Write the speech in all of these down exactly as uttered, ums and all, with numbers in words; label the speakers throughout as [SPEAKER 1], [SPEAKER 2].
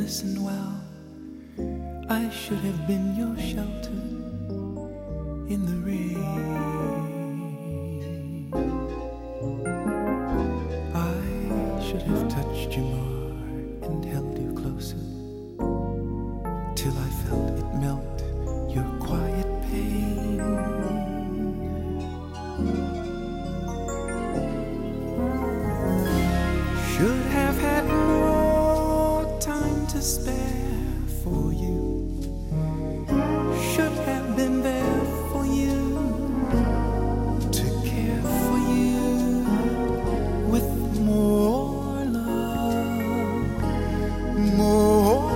[SPEAKER 1] listen well. I should have been your shelter in the rain. I should have touched you more and held you closer till I felt it melt your quiet pain. Should have had more time to spare for you. Should have been there for you, to care for you with more love, more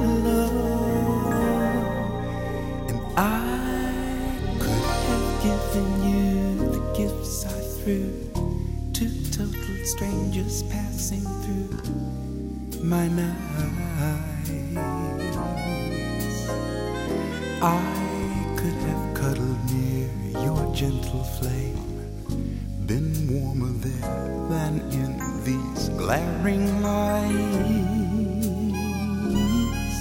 [SPEAKER 1] love. And I could have given you the gifts I threw to total strangers passing through my nights. I could have cuddled near your gentle flame, been warmer there than in these glaring lights.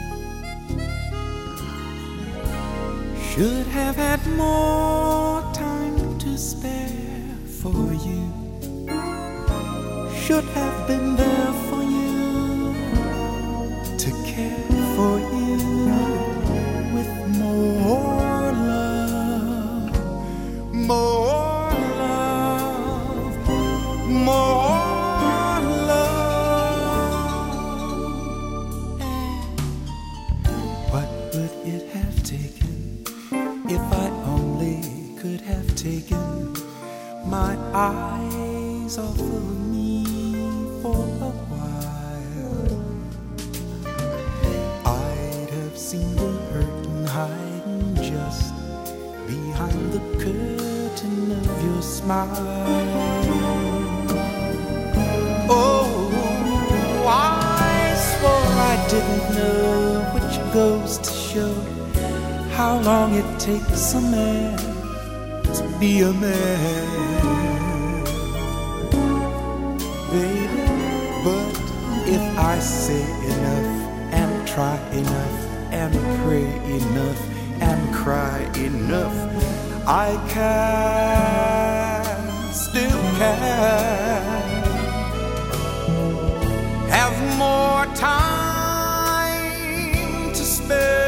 [SPEAKER 1] Should have had more time to spare for you. Should have been there for you, to care for you with more love, more love, more love. And what would it have taken if I only could have taken my eyes off of me for a while? I'd have seen the hurt and hiding just behind the curtain of your smile. Oh, I swore I didn't know, which goes to show how long it takes a man to be a man, baby. But if I say enough and try enough and pray enough and cry enough, I can, still can, have more time to spare.